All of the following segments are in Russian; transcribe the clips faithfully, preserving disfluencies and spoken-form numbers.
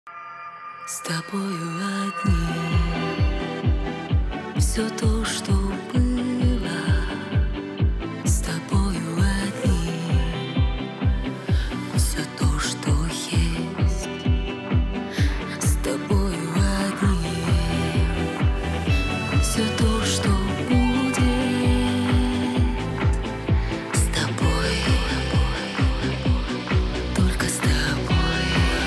С тобою одни все то, что было, с тобою одни все то, что есть, с тобою одни все то, что будет, с тобой, только с тобой.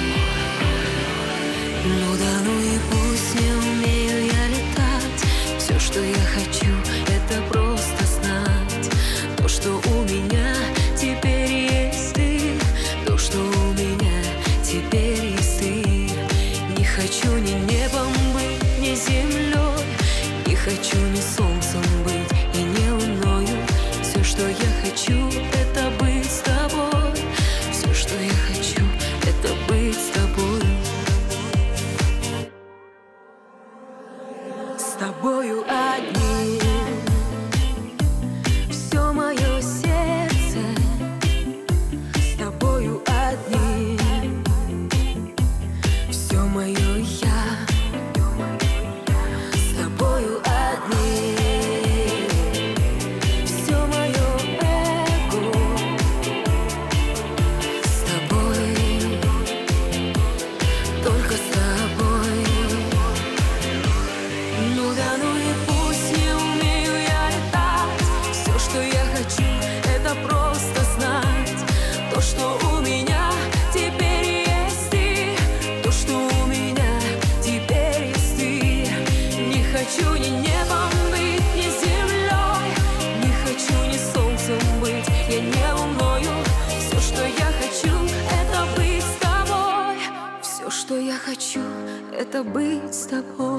Ну да, ну и пусть не умею я летать. Все, что я хочу, это просто знать то, что у меня теперь есть ты, то, что у меня теперь есть ты. Не хочу ни небом быть, ни землей, не хочу ни солнцем быть и не луною. Все, что я хочу, это быть с тобой. Все, что я хочу, это быть с тобой. С тобою одни все мое сердце, с тобою одни все мое я, с тобою одни все мое эго, с тобой, только с тобой. Ну да, ну и пусть не умею я летать. Все, что я хочу, это просто знать то, что у меня теперь есть ты, то, что у меня теперь есть ты. Не хочу ни небом быть, ни землей, не хочу ни солнцем быть, я не луною. Все, что я хочу, это быть с тобой. Все, что я хочу, это быть с тобой.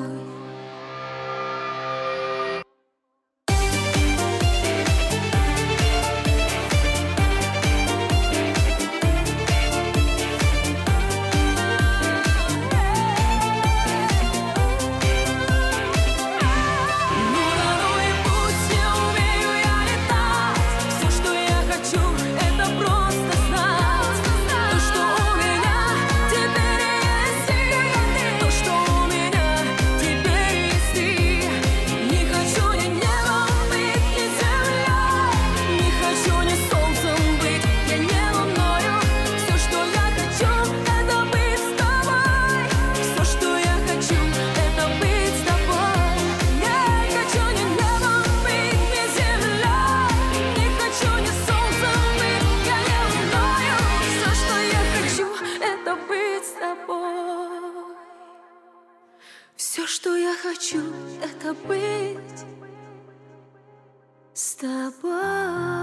Все, что я хочу, это быть с тобой.